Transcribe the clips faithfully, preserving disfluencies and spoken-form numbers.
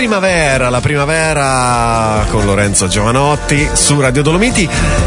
primavera, la primavera con Lorenzo Giovanotti su Radio Dolomiti.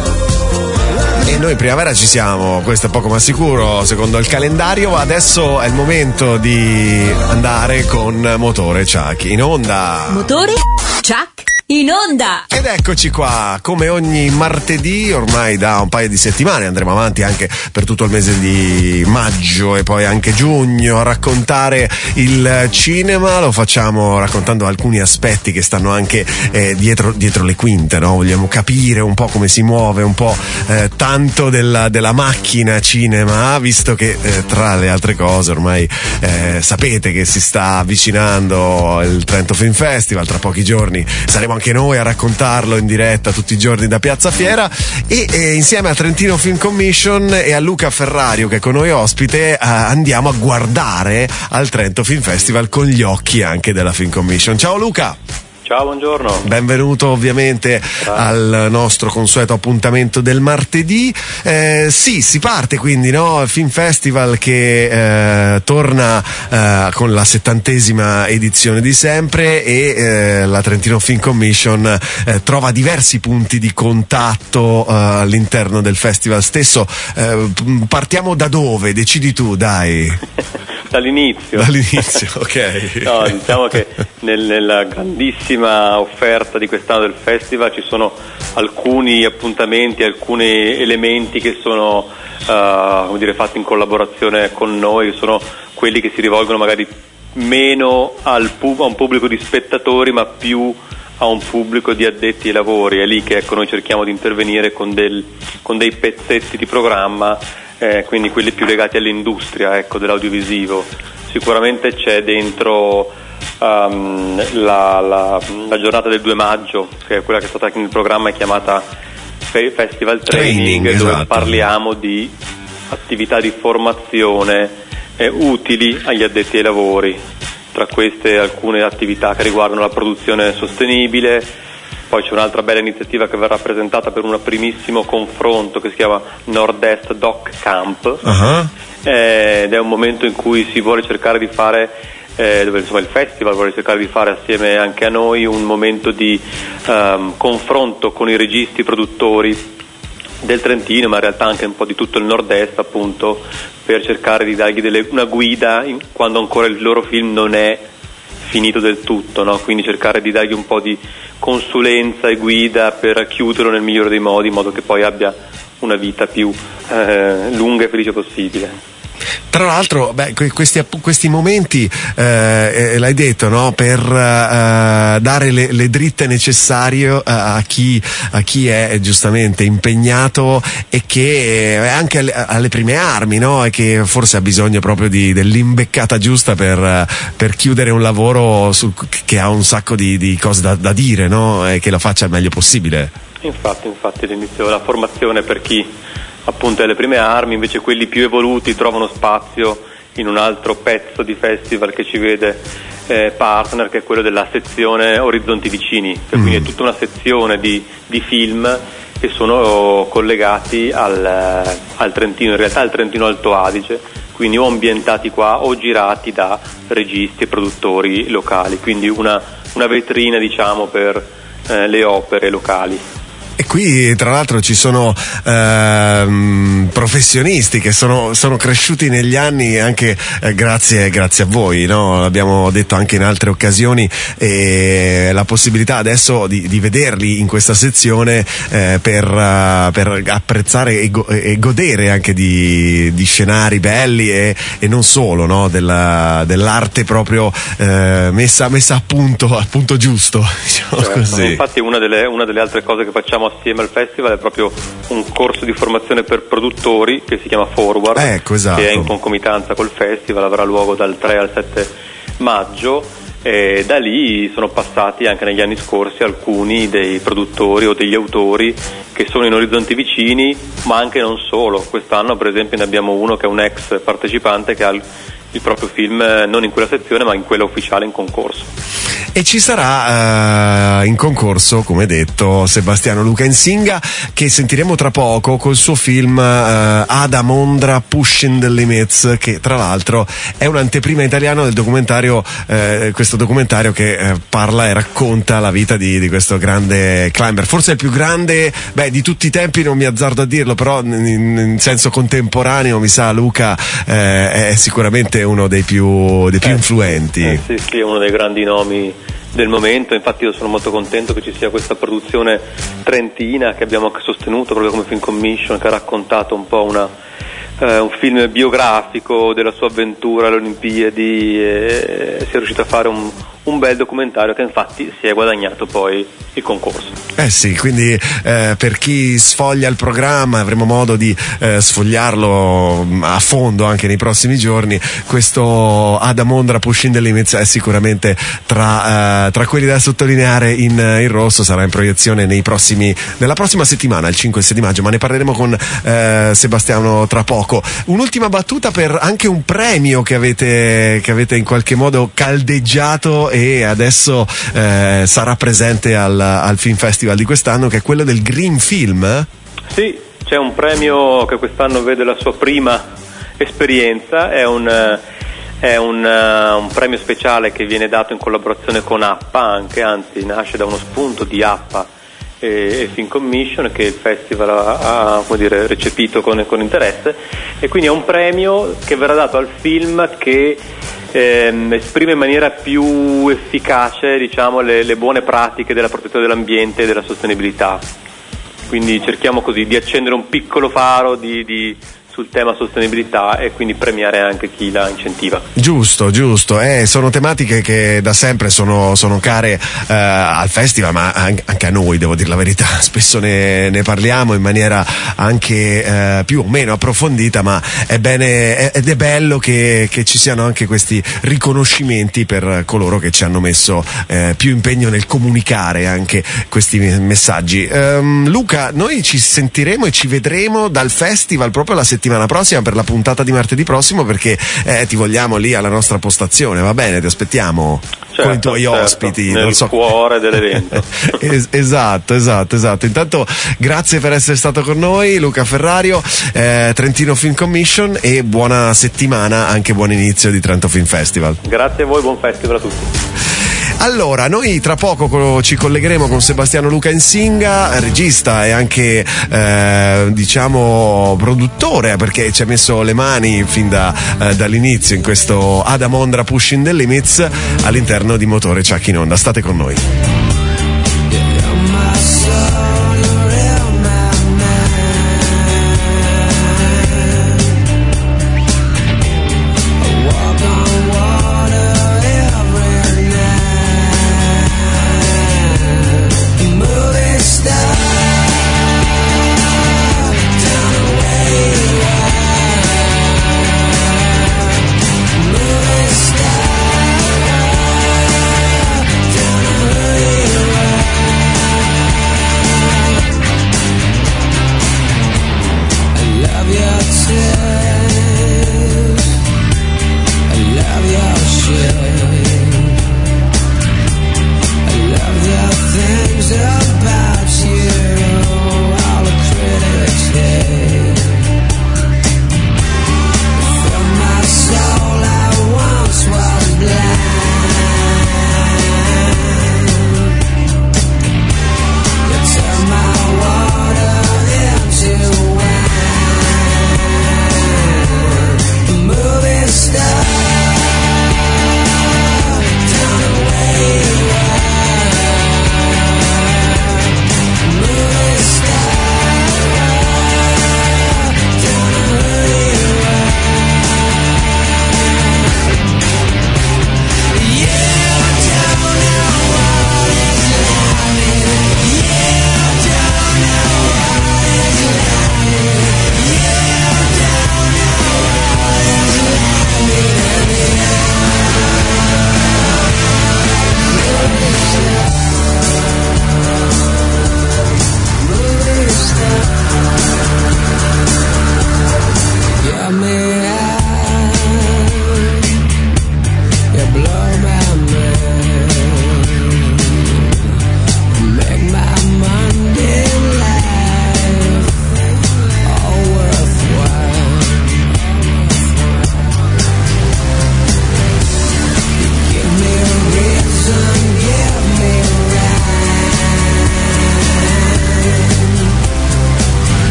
E noi primavera ci siamo, questo è poco ma sicuro secondo il calendario. Adesso è il momento di andare con Motore Chuck in onda. Motore Chuck in onda. Ed eccoci qua, come ogni martedì, ormai da un paio di settimane, andremo avanti anche per tutto il mese di maggio e poi anche giugno a raccontare il cinema. Lo facciamo raccontando alcuni aspetti che stanno anche eh, dietro, dietro le quinte, no? Vogliamo capire un po' come si muove un po' eh, tanto della, della macchina cinema, visto che eh, tra le altre cose ormai eh, sapete che si sta avvicinando il Trento Film Festival. Tra pochi giorni saremo anche noi a raccontarlo in diretta tutti i giorni da Piazza Fiera e, e insieme a Trentino Film Commission e a Luca Ferrario, che è con noi ospite, eh, andiamo a guardare al Trento Film Festival con gli occhi anche della Film Commission. Ciao Luca! Ciao, buongiorno. Benvenuto ovviamente Ciao. Al nostro consueto appuntamento del martedì. Eh, sì, si parte quindi, no? Il Film Festival che eh, torna eh, con la settantesima edizione di sempre e eh, la Trentino Film Commission eh, trova diversi punti di contatto eh, all'interno del festival stesso. Eh, partiamo da dove? Decidi tu, dai. Dall'inizio. Dall'inizio, ok. No, diciamo che nel, nella grandissima offerta di quest'anno del festival ci sono alcuni appuntamenti, alcuni elementi che sono uh, come dire, fatti in collaborazione con noi, che sono quelli che si rivolgono magari meno al pub- a un pubblico di spettatori, ma più a un pubblico di addetti ai lavori. È lì che ecco, noi cerchiamo di intervenire con, del, con dei pezzetti di programma. Eh, quindi quelli più legati all'industria, ecco, dell'audiovisivo. Sicuramente c'è dentro um, la, la, la giornata del due maggio, che è quella che è stata nel programma, è chiamata Festival Training, Training dove esatto. parliamo di attività di formazione eh, utili agli addetti ai lavori. Tra queste alcune attività che riguardano la produzione sostenibile. Poi c'è un'altra bella iniziativa che verrà presentata per un primissimo confronto che si chiama Nord-Est Doc Camp, uh-huh. eh, ed è un momento in cui si vuole cercare di fare, eh, dove insomma il festival vuole cercare di fare assieme anche a noi un momento di um, confronto con i registi produttori del Trentino, ma in realtà anche un po' di tutto il Nord-Est, appunto, per cercare di dargli delle, una guida in, quando ancora il loro film non è finito del tutto, no? Quindi cercare di dargli un po' di consulenza e guida per chiuderlo nel migliore dei modi, in modo che poi abbia una vita più eh, lunga e felice possibile. Tra l'altro, beh, questi, questi momenti, eh, l'hai detto, no? Per eh, dare le, le dritte necessarie a chi, a chi è giustamente impegnato e che è anche alle, alle prime armi, no? E che forse ha bisogno proprio di, dell'imbeccata giusta per, per chiudere un lavoro sul, che ha un sacco di, di cose da, da dire, no? E che lo faccia il meglio possibile. Infatti, infatti l'inizio della formazione per chi appunto alle prime armi, invece quelli più evoluti trovano spazio in un altro pezzo di festival che ci vede eh, partner, che è quello della sezione Orizzonti Vicini, che mm. quindi è tutta una sezione di, di film che sono collegati al, al Trentino, in realtà al Trentino Alto Adige, quindi o ambientati qua o girati da registi e produttori locali, quindi una, una vetrina, diciamo, per eh, le opere locali. E qui tra l'altro ci sono ehm, professionisti che sono, sono cresciuti negli anni anche eh, grazie, grazie a voi, no? L'abbiamo detto anche in altre occasioni, e la possibilità adesso di, di vederli in questa sezione eh, per, uh, per apprezzare e, go- e godere anche di, di scenari belli e, e non solo, no? Della, dell'arte proprio eh, messa, messa a punto, al punto giusto, diciamo certo, così. Infatti una delle, una delle altre cose che facciamo assieme al festival è proprio un corso di formazione per produttori che si chiama Forward, ecco, esatto. che è in concomitanza col festival, avrà luogo dal tre al sette maggio, e da lì sono passati anche negli anni scorsi alcuni dei produttori o degli autori che sono in Orizzonti Vicini, ma anche non solo. Quest'anno per esempio ne abbiamo uno che è un ex partecipante che ha il, il proprio film non in quella sezione ma in quella ufficiale in concorso. E ci sarà uh, in concorso, come detto, Sebastiano Luca Insinga, che sentiremo tra poco col suo film uh, Ada Mondra Pushing the Limits, che tra l'altro è un'anteprima italiano del documentario, uh, questo documentario che uh, parla e racconta la vita di, di questo grande climber, forse il più grande, beh, di tutti i tempi non mi azzardo a dirlo, però in, in senso contemporaneo mi sa Luca eh, è sicuramente uno dei più, dei più eh, influenti. Eh, sì, sì, è uno dei grandi nomi del momento. Infatti io sono molto contento che ci sia questa produzione trentina che abbiamo anche sostenuto proprio come Film Commission, che ha raccontato un po' una, eh, un film biografico della sua avventura alle Olimpiadi, e si è riuscito a fare un, un bel documentario che infatti si è guadagnato poi il concorso. Eh sì, quindi eh, per chi sfoglia il programma, avremo modo di eh, sfogliarlo a fondo anche nei prossimi giorni, questo Ada Mondra Pushing the Limits è sicuramente tra, eh, tra quelli da sottolineare in, in rosso, sarà in proiezione nei prossimi, nella prossima settimana, il cinque e sei di maggio, ma ne parleremo con eh, Sebastiano tra poco. Un'ultima battuta per anche un premio che avete, che avete in qualche modo caldeggiato e adesso eh, sarà presente al, al Film Festival di quest'anno, che è quello del Green Film. Eh? Sì, c'è un premio che quest'anno vede la sua prima esperienza, è un, è un, un premio speciale che viene dato in collaborazione con APPA, anche, anzi nasce da uno spunto di APPA e, e Film Commission, che il festival ha, ha come dire, recepito con, con interesse, e quindi è un premio che verrà dato al film che ehm, esprime in maniera più efficace, diciamo, le, le buone pratiche della protezione dell'ambiente e della sostenibilità. Quindi cerchiamo così di accendere un piccolo faro di, di sul tema sostenibilità e quindi premiare anche chi la incentiva. Giusto, giusto, eh, sono tematiche che da sempre sono, sono care eh, al festival, ma anche a noi, devo dire la verità, spesso ne, ne parliamo in maniera anche eh, più o meno approfondita, ma è bene ed è bello che, che ci siano anche questi riconoscimenti per coloro che ci hanno messo eh, più impegno nel comunicare anche questi messaggi. Um, Luca, noi ci sentiremo e ci vedremo dal festival proprio la settimana prossima per la puntata di martedì prossimo, perché eh, ti vogliamo lì alla nostra postazione, va bene? Ti aspettiamo. Certo, con i tuoi certo, ospiti nel non so. cuore dell'evento. es- esatto, esatto, esatto. Intanto grazie per essere stato con noi, Luca Ferrario, eh, Trentino Film Commission, e buona settimana, anche buon inizio di Trento Film Festival. Grazie a voi, buon festival a tutti. Allora, noi tra poco co- ci collegheremo con Sebastiano Luca Insinga, regista e anche eh, diciamo produttore, perché ci ha messo le mani fin da, eh, dall'inizio in questo Ada Mondra Pushing the Limits all'interno di Motore Chuck in Onda. State con noi.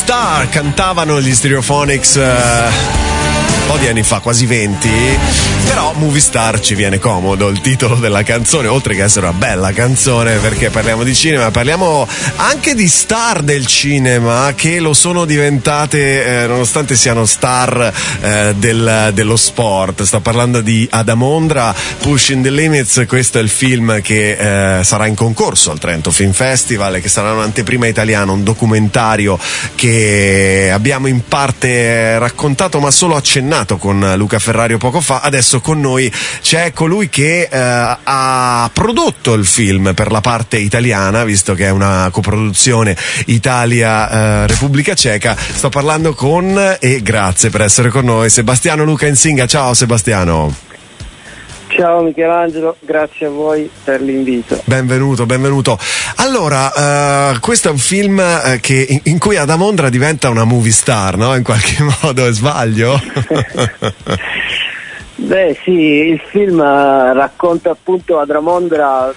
Star cantavano gli Stereophonics uh... un po' di anni fa, quasi venti, però Movie Star ci viene comodo il titolo della canzone, oltre che essere una bella canzone, perché parliamo di cinema, parliamo anche di star del cinema che lo sono diventate, eh, nonostante siano star eh, del, dello sport. Sto parlando di Adam Ondra, Pushing the Limits. Questo è il film che eh, sarà in concorso al Trento Film Festival, che sarà un'anteprima italiana, un documentario che abbiamo in parte raccontato ma solo accennato con Luca Ferrario poco fa. Adesso con noi c'è colui che eh, ha prodotto il film per la parte italiana, visto che è una coproduzione Italia-Repubblica Ceca. Sto parlando con, e grazie per essere con noi, Sebastiano Luca Insinga. Ciao Sebastiano. Ciao Michelangelo, grazie a voi per l'invito. Benvenuto, benvenuto. Allora, uh, questo è un film uh, che in, in cui Adam Ondra diventa una movie star, no? In qualche modo, sbaglio? Beh sì, il film uh, racconta appunto Adam Ondra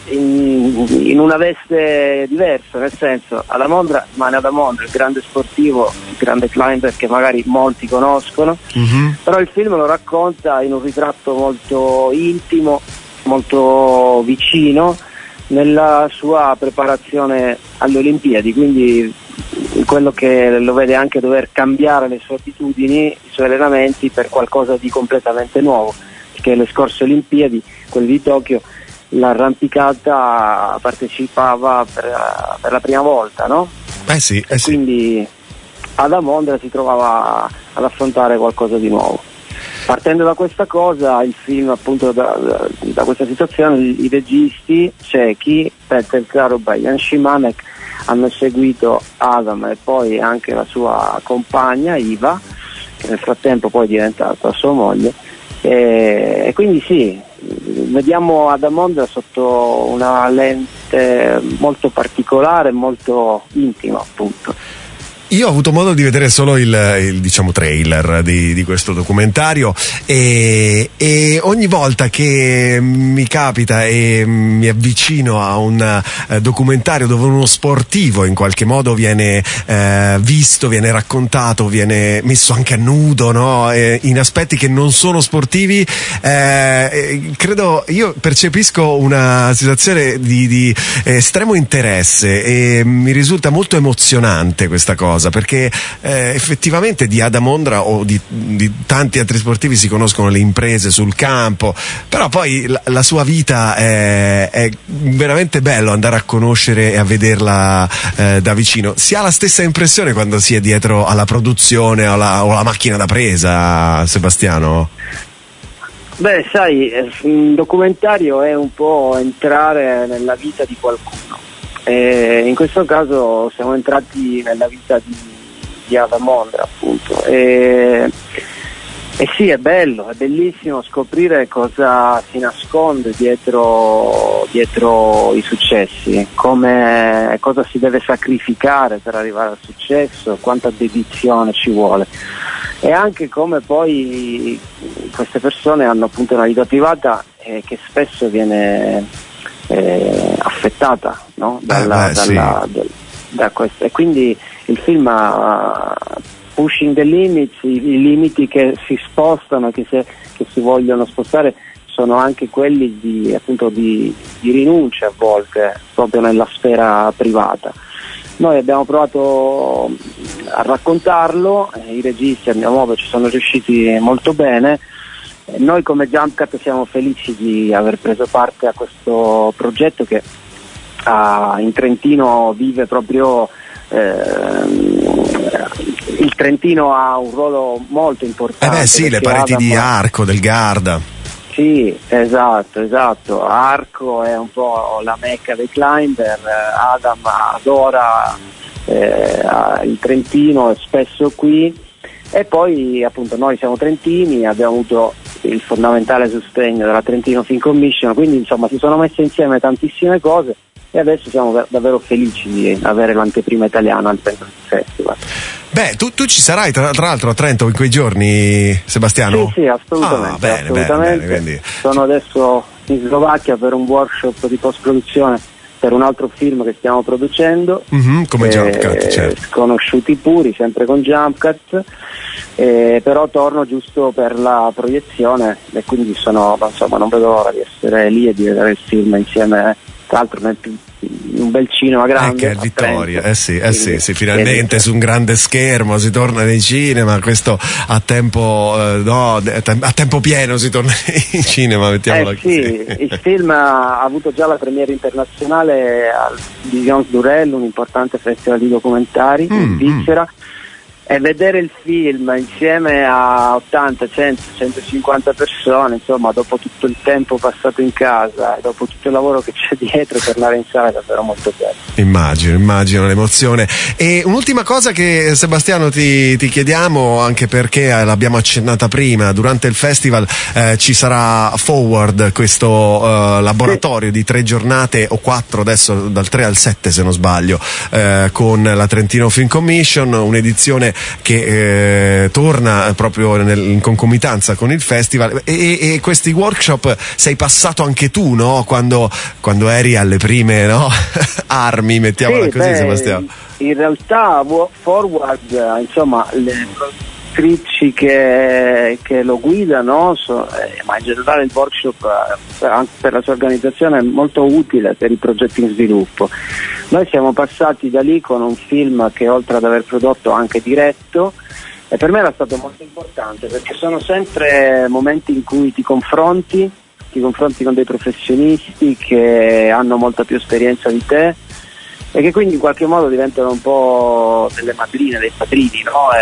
in, in una veste diversa, nel senso Adam Ondra rimane Adam Ondra, il grande sportivo, il grande climber che magari molti conoscono, uh-huh. Però il film lo racconta in un ritratto molto intimo, molto vicino nella sua preparazione alle Olimpiadi, quindi quello che lo vede anche dover cambiare le sue abitudini, i suoi allenamenti per qualcosa di completamente nuovo, perché le scorse Olimpiadi, quelle di Tokyo, l'arrampicata partecipava per, per la prima volta, no? Eh sì, eh e sì. Quindi Adam Ondra si trovava ad affrontare qualcosa di nuovo. Partendo da questa cosa, il film appunto da, da, da questa situazione, i, i registi cechi, Peter Karuba e Jan Šimanek, hanno seguito Adam e poi anche la sua compagna Iva, che nel frattempo poi è diventata sua moglie, e, e quindi sì, vediamo Adam Ondra sotto una lente molto particolare, molto intima appunto. Io ho avuto modo di vedere solo il, il diciamo trailer di, di questo documentario e, e ogni volta che mi capita e mi avvicino a un eh, documentario dove uno sportivo in qualche modo viene eh, visto, viene raccontato, viene messo anche a nudo, no? E in aspetti che non sono sportivi, eh, credo, io percepisco una situazione di, di estremo interesse e mi risulta molto emozionante questa cosa, perché eh, effettivamente di Adam Ondra o di, di tanti altri sportivi si conoscono le imprese sul campo, però poi la, la sua vita è, è veramente bello andare a conoscere e a vederla eh, da vicino. Si ha la stessa impressione quando si è dietro alla produzione o alla, o alla macchina da presa, Sebastiano? Beh, sai, un documentario è un po' entrare nella vita di qualcuno. E in questo caso siamo entrati nella vita di, di Adam Ondra appunto e, e sì, è bello, è bellissimo scoprire cosa si nasconde dietro, dietro i successi, come, cosa si deve sacrificare per arrivare al successo, quanta dedizione ci vuole, e anche come poi queste persone hanno appunto una vita privata eh, che spesso viene Eh, affettata, no? dalla, eh beh, dalla, sì. da, da questo. E quindi il film ha Pushing the Limits, i, i limiti che si spostano, che, se, che si vogliono spostare sono anche quelli di, appunto, di, di rinuncia a volte proprio nella sfera privata. Noi abbiamo provato a raccontarlo, i registi a mio modo ci sono riusciti molto bene. Noi come Jumpcut siamo felici di aver preso parte a questo progetto che uh, in Trentino vive proprio, eh, il Trentino ha un ruolo molto importante. Eh beh sì, le pareti Adam... di Arco, del Garda. Sì, esatto, esatto. Arco è un po' la mecca dei climber, Adam adora eh, il Trentino, è spesso qui. E poi appunto noi siamo trentini, abbiamo avuto il fondamentale sostegno della Trentino Film Commission, quindi insomma si sono messe insieme tantissime cose e adesso siamo ver- davvero felici di avere l'anteprima italiana al Trento Festival. Beh, tu, tu ci sarai tra, tra l'altro a Trento in quei giorni, Sebastiano? Sì, sì, assolutamente. Ah, bene, assolutamente. bene, bene, quindi... Sono adesso in Slovacchia per un workshop di post-produzione per un altro film che stiamo producendo, mm-hmm, come eh, Jump Cut, certo. Sconosciuti puri, sempre con Jump Cut, eh, però torno giusto per la proiezione e quindi sono, insomma, non vedo l'ora di essere lì e di vedere il film insieme, tra l'altro nel, in un bel cinema grande. Eh, che è il Vittoria, eh sì, eh sì, sì, finalmente quindi, su un grande schermo si torna nei cinema, questo a tempo, eh, no, a tempo pieno si torna in cinema, mettiamola eh, così. Sì, il film ha avuto già la premiera internazionale al Visions Durel, un importante festival di documentari mm, in Svizzera. Mm. E vedere il film insieme a ottanta, cento, centocinquanta persone, insomma, dopo tutto il tempo passato in casa e dopo tutto il lavoro che c'è dietro, tornare in sala è davvero molto bello. Immagino, immagino l'emozione. E un'ultima cosa che, Sebastiano, ti, ti chiediamo, anche perché l'abbiamo accennata prima, durante il festival eh, ci sarà Forward, questo eh, laboratorio sì. di tre giornate o quattro, adesso dal tre al sette se non sbaglio, eh, con la Trentino Film Commission, un'edizione che eh, torna proprio nel, in concomitanza con il festival e, e questi workshop sei passato anche tu, no? Quando, quando eri alle prime, no? armi, mettiamola sì, così, beh, Sebastiano. In realtà Forward, insomma, le produttrici che, che lo guidano, so, eh, ma in generale il workshop eh, anche per la sua organizzazione è molto utile per i progetti in sviluppo. Noi siamo passati da lì con un film che, oltre ad aver prodotto, anche diretto, e per me era stato molto importante perché sono sempre momenti in cui ti confronti, ti confronti con dei professionisti che hanno molta più esperienza di te e che quindi in qualche modo diventano un po' delle madrine, dei padrini, no?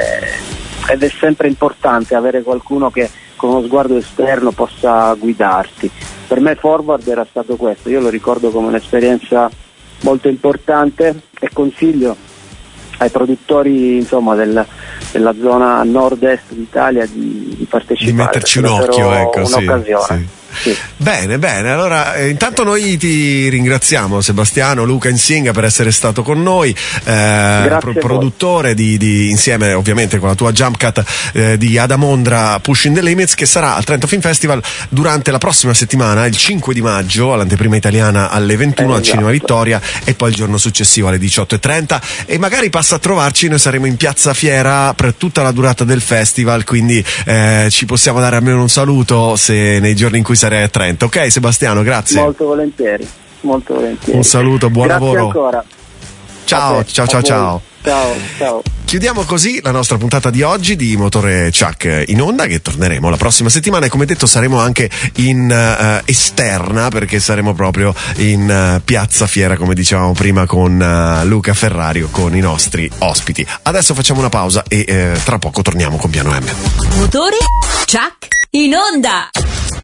E, ed è sempre importante avere qualcuno che con uno sguardo esterno possa guidarti. Per me Forward era stato questo, io lo ricordo come un'esperienza molto importante e consiglio ai produttori, insomma, del, della zona nord-est d'Italia di, di partecipare, di metterci un occhio, ecco, un'occasione. Sì, sì. Sì. Bene, bene, allora eh, intanto noi ti ringraziamo, Sebastiano Luca Insinga, per essere stato con noi, eh, pro- produttore di, di, insieme ovviamente con la tua Jump Cut eh, di Adamondra Pushing the Limits, che sarà al Trento Film Festival durante la prossima settimana, il cinque di maggio, all'anteprima italiana alle ventuno eh, al esatto. Cinema Vittoria, e poi il giorno successivo alle diciotto e trenta, e magari passa a trovarci, noi saremo in Piazza Fiera per tutta la durata del festival, quindi eh, ci possiamo dare almeno un saluto se nei giorni in cui sarei a Trento. Ok, Sebastiano, grazie. Molto volentieri, molto volentieri. Un saluto, buon grazie lavoro. Ancora. Ciao, ciao, ciao, ciao. Ciao, ciao. Chiudiamo così la nostra puntata di oggi di Motore Chuck in onda, che torneremo la prossima settimana, e come detto saremo anche in uh, esterna, perché saremo proprio in uh, Piazza Fiera, come dicevamo prima, con uh, Luca Ferrario, con i nostri ospiti. Adesso facciamo una pausa e uh, tra poco torniamo con Piano M. Motore Chuck in onda.